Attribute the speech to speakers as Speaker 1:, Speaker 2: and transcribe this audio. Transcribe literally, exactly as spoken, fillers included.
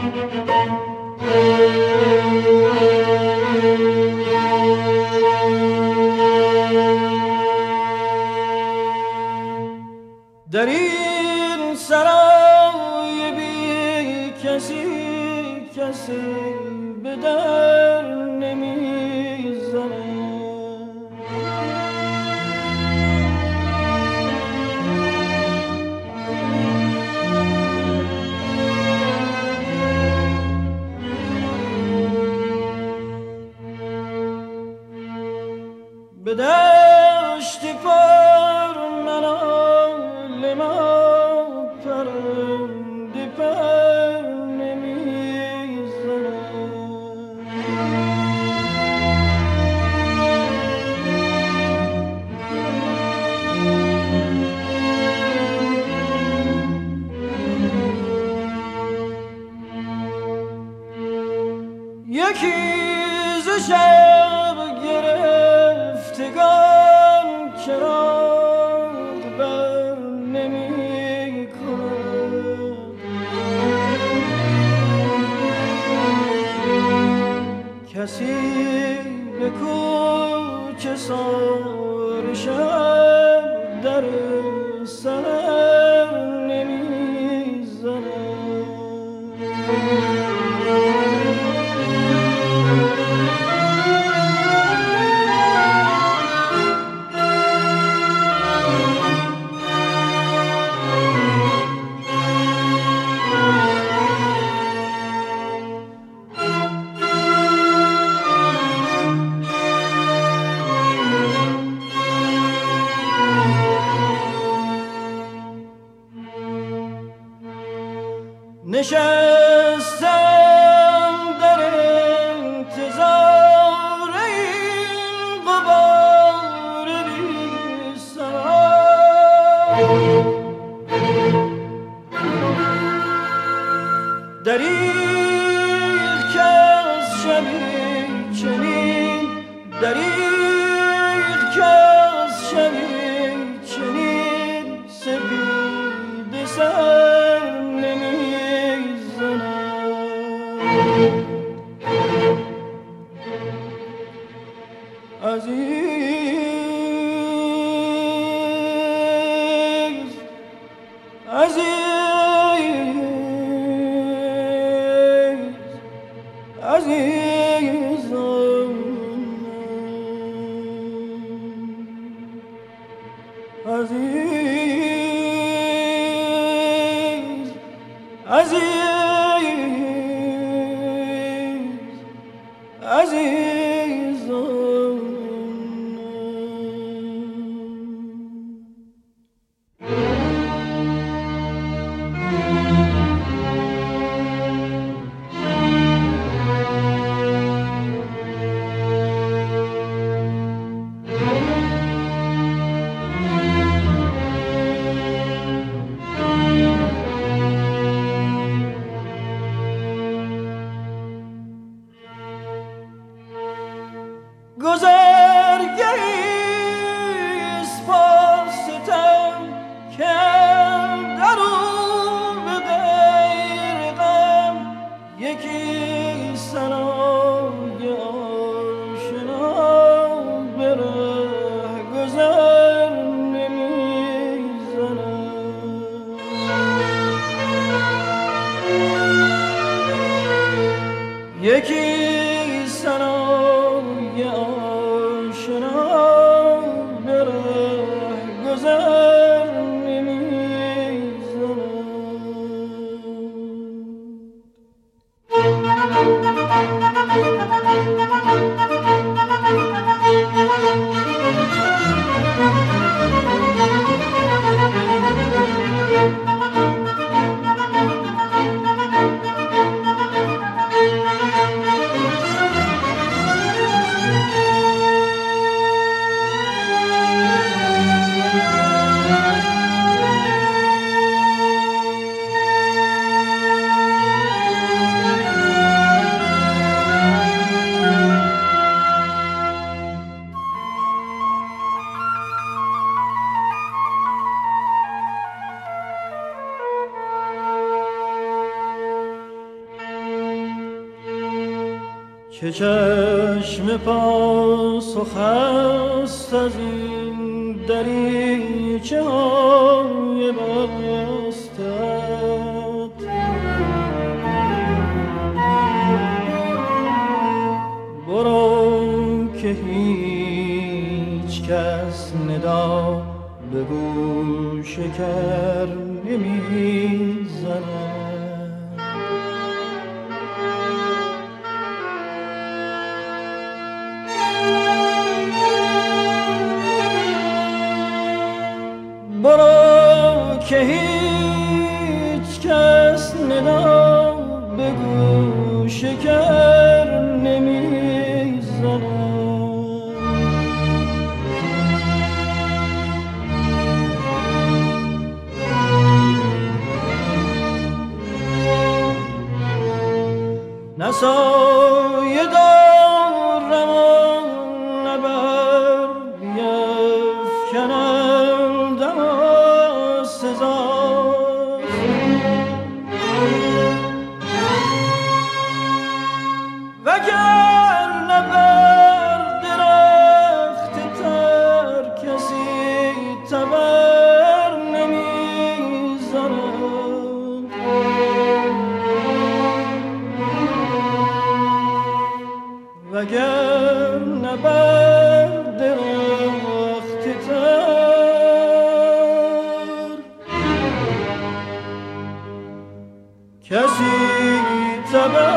Speaker 1: در این سرای بی کسی کسی به در نمیزنه. به دشت پر منال ما پرنده پر نمیزنه. یکی ز شب گرفتگان چراغ بر نمی کند. کسی به کوچه سار شب در سر نمی زند. نشستم در انتظار این غبار بی سرا. دریغ که از شبی چنین دریغ که از شبی چنین سپید سر عزیز عزیز عزیزم عزیز عزیز عزیزم. گذرگهی اسپاستم که در او به غیر غم یکی سرای آشنا به ره گذر نمیزند. یکی سرای آشنا به ره گذر نمیزند. که چشم پاسخ است از این دریچه های بستت. برو که هیچ کس ندا به گوش کر نمی زند. برو که هیچ کس ندا به گوش کر نمی زند. نه سایه دارم و نه بر بیفکنندم و سزاست. وگرنه بر درخت تر کسی تبر نمی‌زند. وگرنه بر درخت تر کسی تبر